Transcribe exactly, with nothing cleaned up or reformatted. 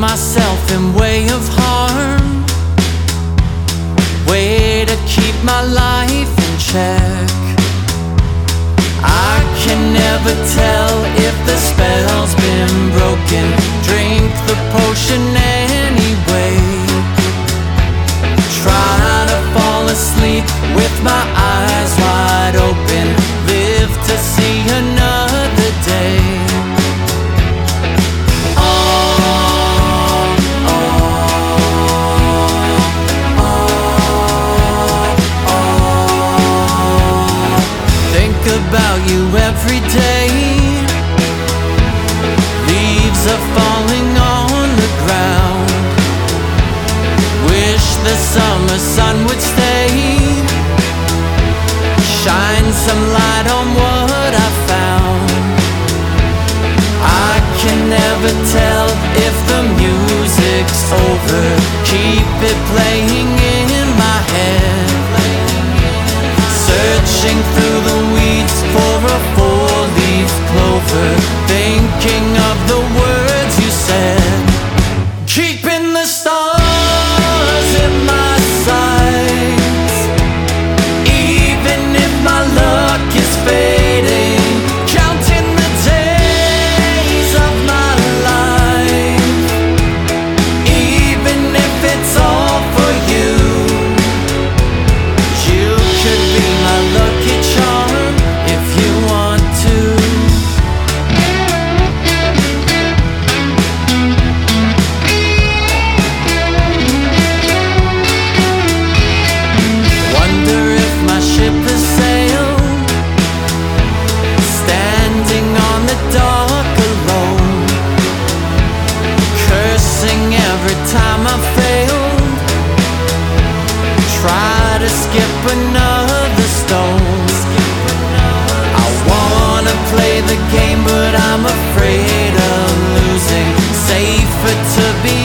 myself in way of harm, way to keep my life in check. I can never tell if the spell's been broken. Drink the potion anyway. Try to fall asleep with my eyes wide open. Live to see another day. About you every day. Leaves are falling on the ground. Wish the summer sun would stay. Shine some light on what I found. I can never tell if the music's over. Keep it playing in my head. Searching through the weeds for a four-leaf clover, thinking of the words you said. Keeping the stars in my sights, even if my luck is fading. Counting the days of my life, even if it's all for you. You could be my lucky charm if you want to. Wonder if my ship has sailed, standing on the dock alone, cursing every time I failed. Try to skip another stone. I wanna play the game, but I'm afraid of losing. Safer to be